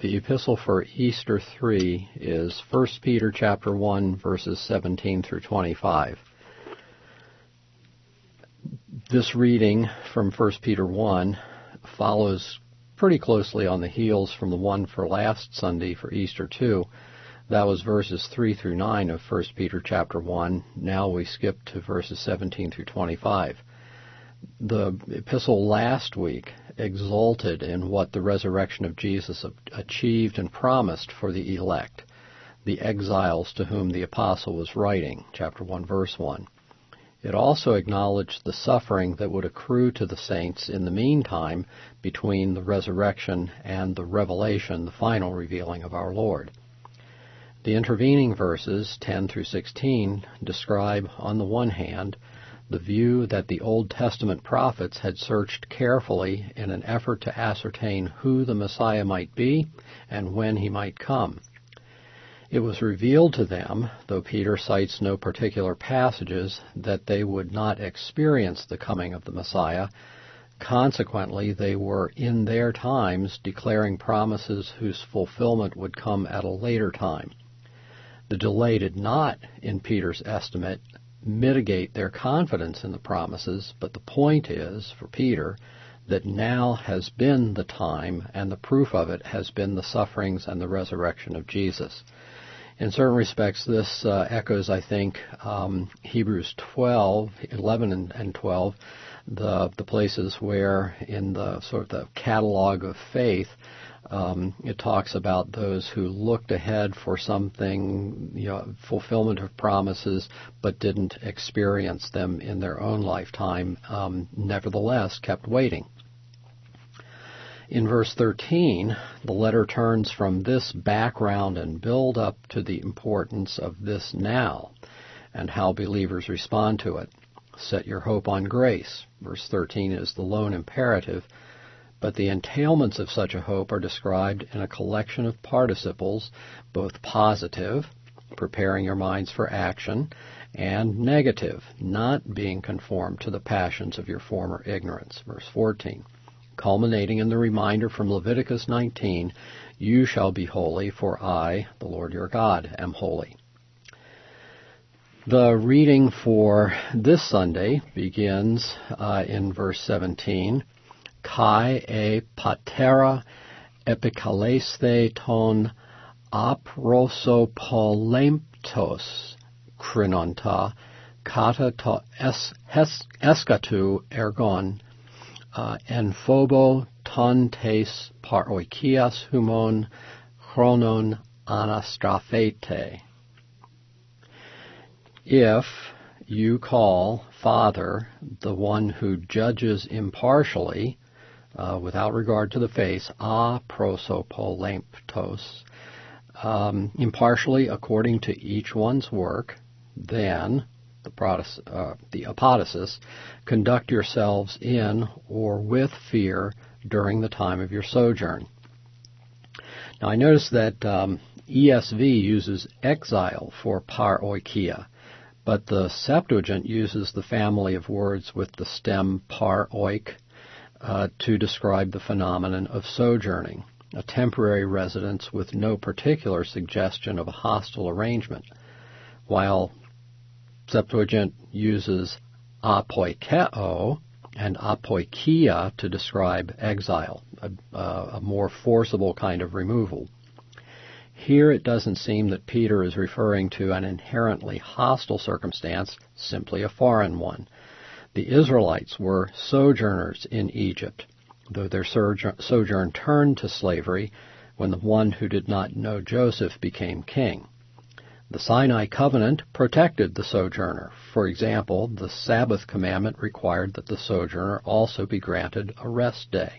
The epistle for Easter 3 is 1 Peter chapter 1, verses 17 through 25. This reading from 1 Peter 1 follows pretty closely on the heels from the one for last Sunday for Easter 2. That was verses 3 through 9 of 1 Peter chapter 1. Now we skip to verses 17 through 25. The epistle last week exulted in what the resurrection of Jesus achieved and promised for the elect, the exiles to whom the apostle was writing, chapter 1, verse 1. It also acknowledged the suffering that would accrue to the saints in the meantime between the resurrection and the revelation, the final revealing of our Lord. The intervening verses, 10 through 16, describe, on the one hand, the view that the Old Testament prophets had searched carefully in an effort to ascertain who the Messiah might be and when he might come. It was revealed to them, though Peter cites no particular passages, that they would not experience the coming of the Messiah. Consequently, they were in their times declaring promises whose fulfillment would come at a later time. The delay did not, in Peter's estimate, mitigate their confidence in the promises, but the point is, for Peter, that now has been the time, and the proof of it has been the sufferings and the resurrection of Jesus. In certain respects, this echoes, I think, Hebrews 12, 11 and 12, the places where in the sort of the catalog of faith, it talks about those who looked ahead for something, fulfillment of promises, but didn't experience them in their own lifetime, nevertheless kept waiting. In verse 13, the letter turns from this background and build up to the importance of this now and how believers respond to it. Set your hope on grace. Verse 13 is the lone imperative, but the entailments of such a hope are described in a collection of participles, both positive, preparing your minds for action, and negative, not being conformed to the passions of your former ignorance. Verse 14. Culminating in the reminder from Leviticus 19, you shall be holy, for I, the Lord your God, am holy. The reading for this Sunday begins in verse 17, Kai e patera epikalesthe ton aprosopolemptos krinonta kata to eskatu ergon en phobo ton tes paroikias humon chronon anastraphete. If you call Father the one who judges impartially, without regard to the face, a prosopolemptos, impartially according to each one's work, then the apodosis, conduct yourselves in or with fear during the time of your sojourn. Now I notice that ESV uses exile for paroikia, but the Septuagint uses the family of words with the stem paroik to describe the phenomenon of sojourning, a temporary residence with no particular suggestion of a hostile arrangement, while Septuagint uses apoikeo and apoikia to describe exile, a more forcible kind of removal. Here it doesn't seem that Peter is referring to an inherently hostile circumstance, simply a foreign one. The Israelites were sojourners in Egypt, though their sojourn turned to slavery when the one who did not know Joseph became king. The Sinai covenant protected the sojourner. For example, the Sabbath commandment required that the sojourner also be granted a rest day.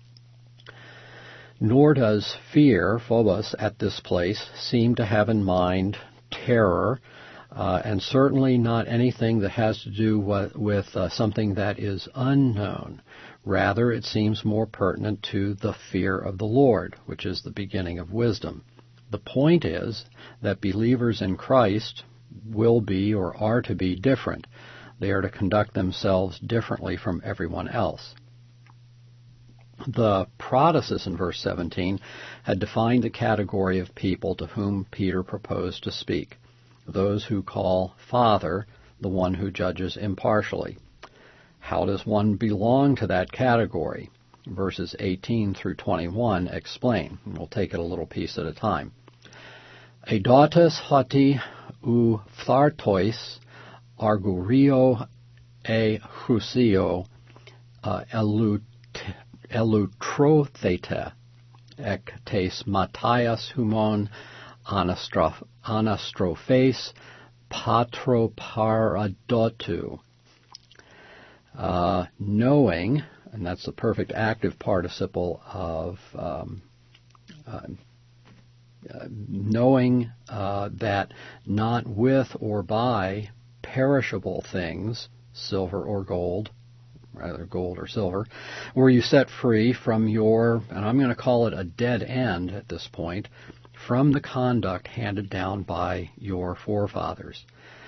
Nor does fear, phobos, at this place seem to have in mind terror, and certainly not anything that has to do with something that is unknown. Rather, it seems more pertinent to the fear of the Lord, which is the beginning of wisdom. The point is that believers in Christ will be or are to be different. They are to conduct themselves differently from everyone else. The Protasis in verse 17 had defined the category of people to whom Peter proposed to speak, those who call Father the one who judges impartially. How does one belong to that category? Verses 18 through 21 explain. We'll take it a little piece at a time. Eidotes hoti ou phthartois argurio e husio elutrothete ek tes Matthias humon anastrophes patroparadotu. Knowing, and that's the perfect active participle of knowing that not with or by perishable things, silver or gold, rather gold or silver, were you set free from your, and I'm going to call it a dead end at this point, from the conduct handed down by your forefathers.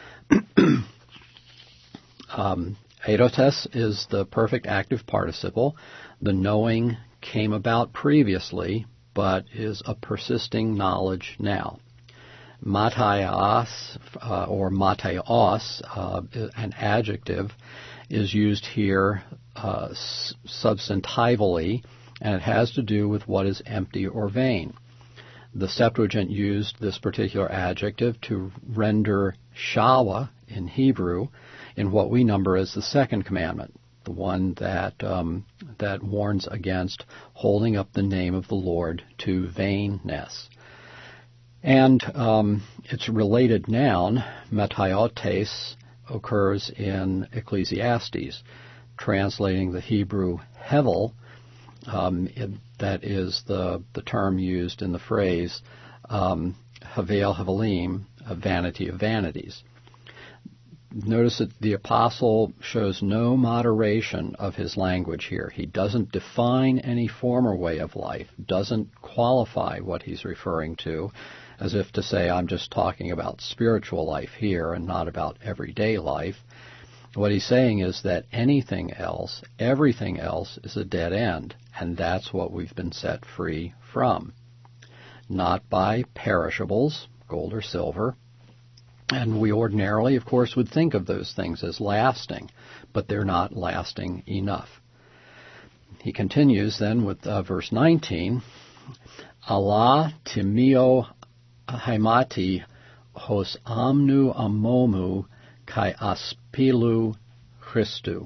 Eidotes is the perfect active participle. The knowing came about previously, but is a persisting knowledge now. Matthias, or Matthios, an adjective, is used here substantively, and it has to do with what is empty or vain. The Septuagint used this particular adjective to render shawa in Hebrew in what we number as the second commandment, the one that that warns against holding up the name of the Lord to vainness. And its related noun, metiotes, occurs in Ecclesiastes, translating the Hebrew hevel. That is the term used in the phrase havel havelim, a vanity of vanities. Notice that the apostle shows no moderation of his language here. He doesn't define any former way of life, doesn't qualify what he's referring to, as if to say, I'm just talking about spiritual life here and not about everyday life. What he's saying is that anything else, everything else, is a dead end, and that's what we've been set free from. Not by perishables, gold or silver, and we ordinarily, of course, would think of those things as lasting, but they're not lasting enough. He continues then with verse 19, Allah timio haimati hos amnu amomu kai aspilu Christu.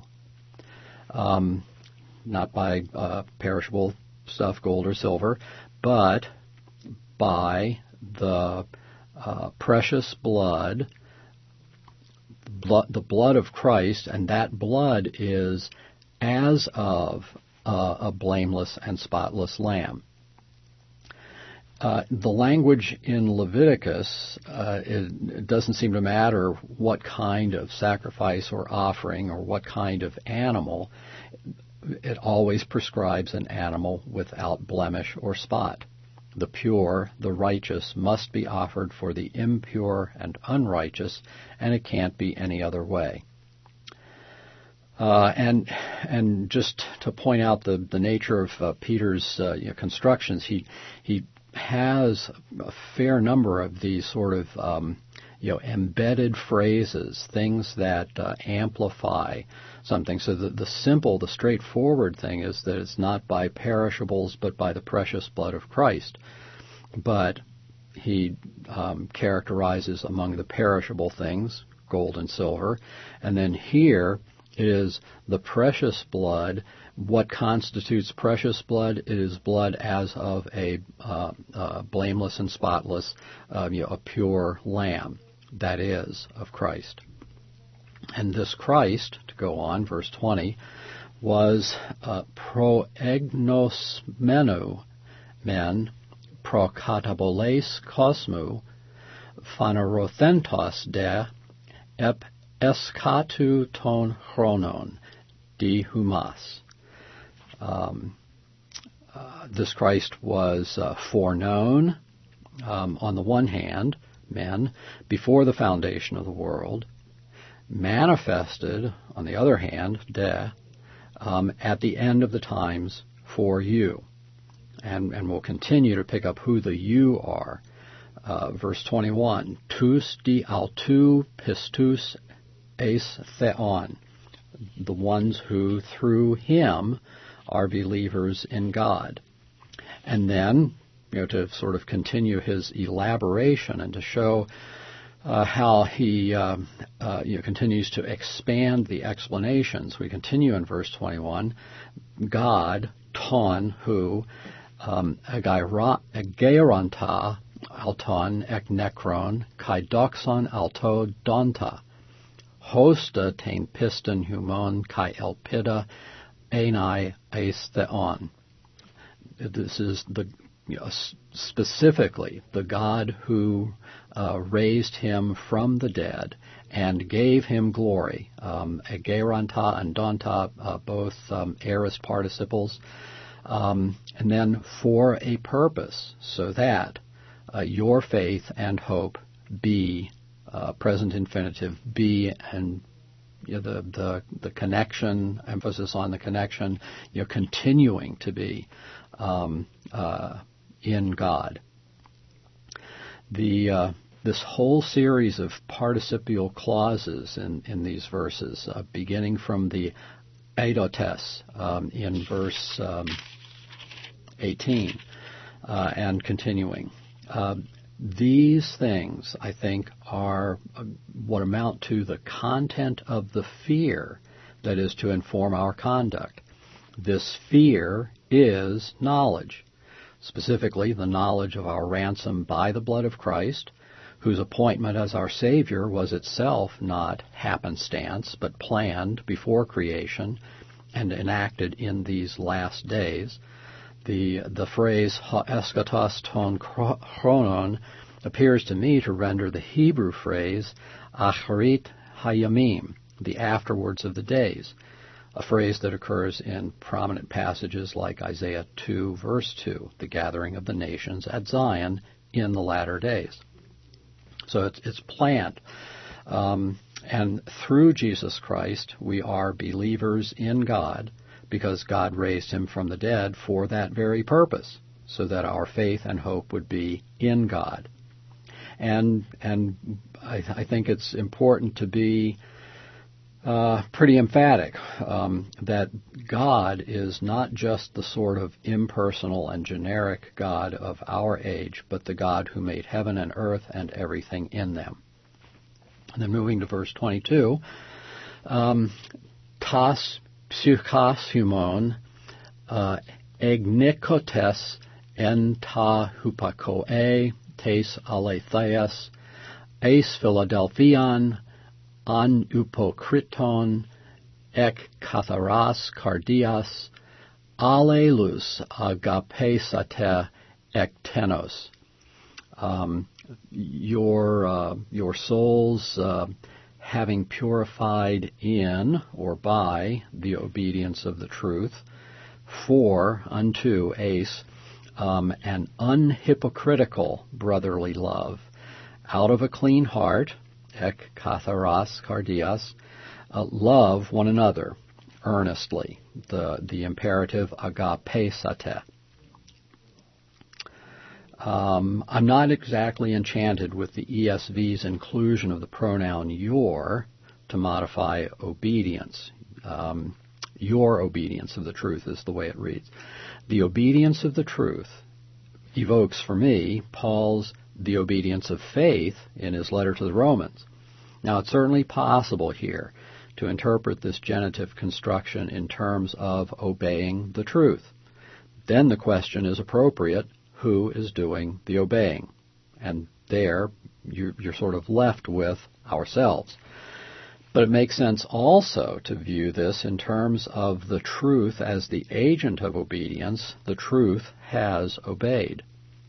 Not by perishable stuff, gold or silver, but by the precious blood, the blood of Christ, and that blood is as of a blameless and spotless lamb. The language in Leviticus, it doesn't seem to matter what kind of sacrifice or offering or what kind of animal, it always prescribes an animal without blemish or spot. The pure, the righteous, must be offered for the impure and unrighteous, and it can't be any other way. And just to point out the nature of Peter's constructions, he has a fair number of these sort of embedded phrases, things that amplify something. So the simple, the straightforward thing is that it's not by perishables, but by the precious blood of Christ. But he characterizes among the perishable things, gold and silver, and then here is the precious blood. What constitutes precious blood? It is blood as of a blameless and spotless, a pure lamb, that is, of Christ. And this Christ, to go on, verse 20, was proegnosmenu men prokataboles kosmu phanerothentos de ep eskatu ton chronon di humas. This Christ was foreknown, on the one hand, men, before the foundation of the world, manifested, on the other hand, at the end of the times for you. And we'll continue to pick up who the you are. Verse 21, tous di autou pistus eis theon, the ones who through him are believers in God. And then, to sort of continue his elaboration and to show how he continues to expand the explanations. We continue in verse 21, God, ton, who, ageironta, alton, ek necron, kai doxon alto donta, hosta tein piston humon, kai elpida, enai eis theon. This is specifically the God who raised him from the dead and gave him glory. Ageironta and donta, both aorist participles. And then for a purpose, so that your faith and hope be, present infinitive, be, and the connection, emphasis on the connection, continuing to be in God. This whole series of participial clauses in these verses, beginning from the eidotes in verse 18 and continuing. These things, I think, are what amount to the content of the fear that is to inform our conduct. This fear is knowledge, specifically the knowledge of our ransom by the blood of Christ, whose appointment as our Savior was itself not happenstance, but planned before creation and enacted in these last days. The phrase ha-eschatos ton chronon appears to me to render the Hebrew phrase acharit hayamim, the afterwards of the days, a phrase that occurs in prominent passages like Isaiah 2, verse 2, the gathering of the nations at Zion in the latter days. So it's planned. And through Jesus Christ, we are believers in God, because God raised him from the dead for that very purpose, so that our faith and hope would be in God. And I think it's important to be pretty emphatic that God is not just the sort of impersonal and generic God of our age, but the God who made heaven and earth and everything in them. And then moving to verse 22, tas psychos humon egnikotes en ta hupakoe tes aletheas eis Philadelphian an upokriton ek katharas kardias alelus agapesate ek tenos. Your souls having purified in or by the obedience of the truth, for unto ace an unhypocritical brotherly love, out of a clean heart, ek katharas kardias, love one another earnestly, the imperative agapesate. I'm not exactly enchanted with the ESV's inclusion of the pronoun your to modify obedience. Your obedience of the truth is the way it reads. The obedience of the truth evokes for me Paul's the obedience of faith in his letter to the Romans. Now, it's certainly possible here to interpret this genitive construction in terms of obeying the truth. Then the question is appropriate, who is doing the obeying? And there, you're sort of left with ourselves. But it makes sense also to view this in terms of the truth as the agent of obedience. The truth has obeyed.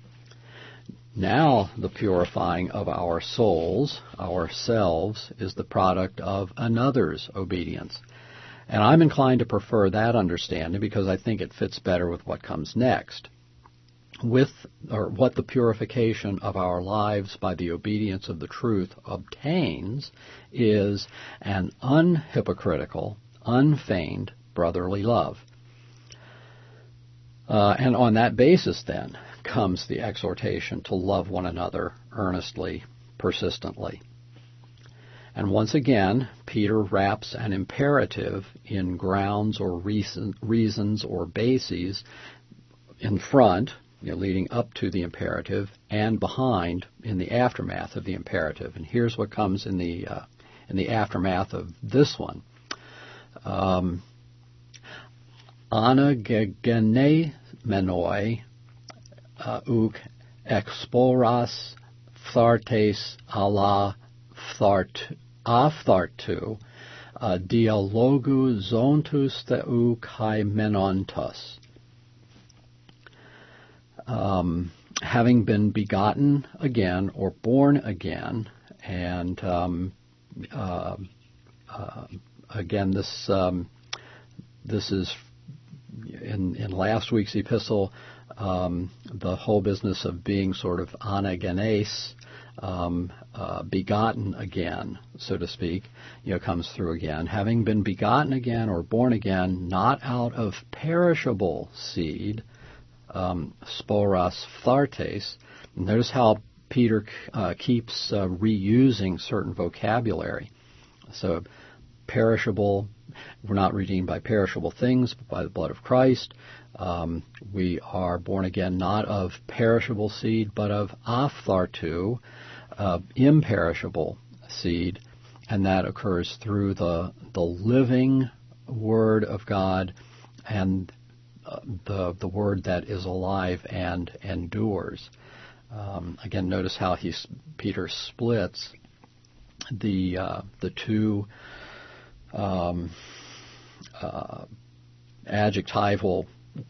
Now the purifying of our souls, ourselves, is the product of another's obedience. And I'm inclined to prefer that understanding because I think it fits better with what comes next. What the purification of our lives by the obedience of the truth obtains is an unhypocritical, unfeigned brotherly love. And on that basis, then, comes the exhortation to love one another earnestly, persistently. And once again, Peter wraps an imperative in grounds or reasons or bases in front, leading up to the imperative, and behind in the aftermath of the imperative. And here's what comes in the aftermath of this one. Anagene menoi uk exporas phthartes ala aphthartu dialogu zontus theu kai menontos. Having been begotten again or born again, and again, this is in last week's epistle, the whole business of being sort of anagenes, begotten again, so to speak, comes through again. Having been begotten again or born again, not out of perishable seed, sporas phthartes. Notice how Peter keeps reusing certain vocabulary. So perishable, we're not redeemed by perishable things, but by the blood of Christ. We are born again not of perishable seed, but of aphthartu, imperishable seed, and that occurs through the living Word of God and the Word that is alive and endures. Again, notice how Peter splits the two adjectival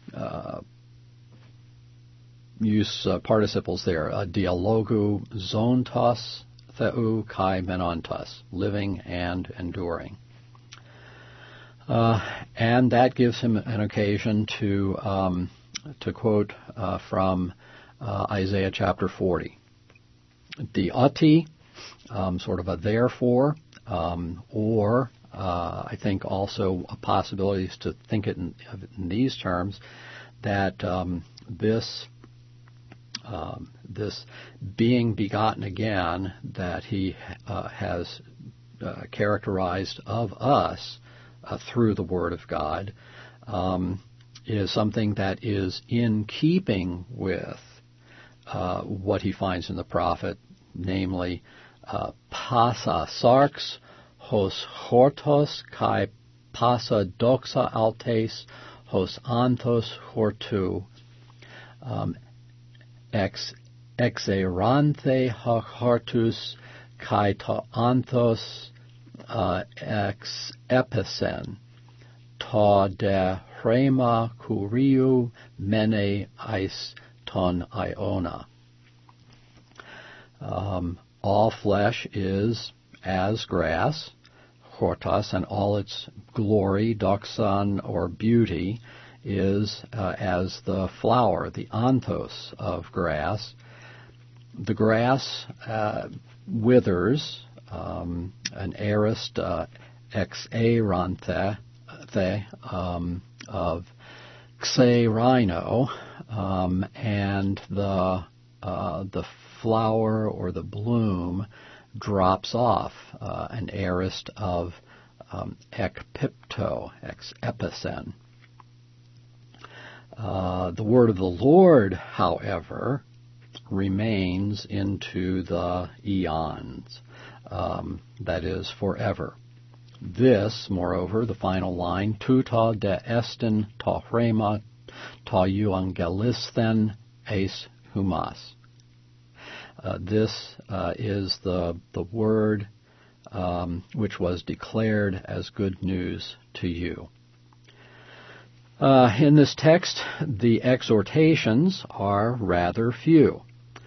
use participles there. Dialogu zontos theu kai menontos, living and enduring. And that gives him an occasion to quote from Isaiah chapter 40. Diati, sort of a therefore, or I think also a possibility is to think it in these terms, that this being begotten again that he has characterized of us through the Word of God is something that is in keeping with what he finds in the prophet, namely pasa sarx hos hortos kai pasa doxa altes hos anthos hortu ex exeranthe hartus kai ta anthos ex episen ta de hrema kuriu mene eis ton iona. All flesh is as grass, hortos, and all its glory, doxon, or beauty, is as the flower, the anthos of grass. The grass withers, an aorist exeranthe of xerino, and the flower or the bloom drops off, an aorist of ekpipto, epicen. The word of the Lord, however, remains into the eons, that is, forever. This, moreover, the final line, tuta de estin ta hrema ta euangelisthen eis humas. This is the word which was declared as good news to you. In this text, the exhortations are rather few.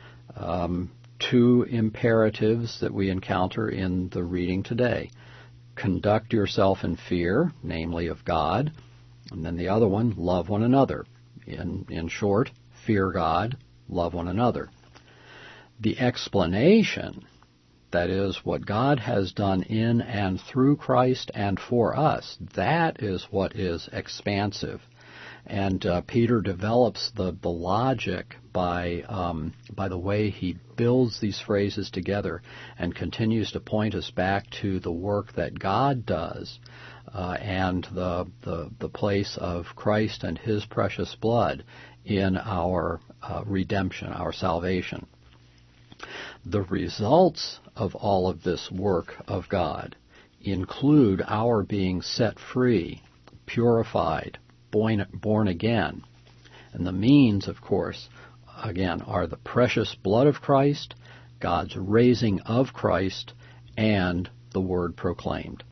Two imperatives that we encounter in the reading today. Conduct yourself in fear, namely of God, and then the other one, love one another. In short, fear God, love one another. The explanation, that is, what God has done in and through Christ and for us, that is what is expansive. And Peter develops the logic by the way he builds these phrases together and continues to point us back to the work that God does and the place of Christ and His precious blood in our redemption, our salvation. The results of all of this work of God include our being set free, purified, born again. And the means, of course, again, are the precious blood of Christ, God's raising of Christ, and the word proclaimed.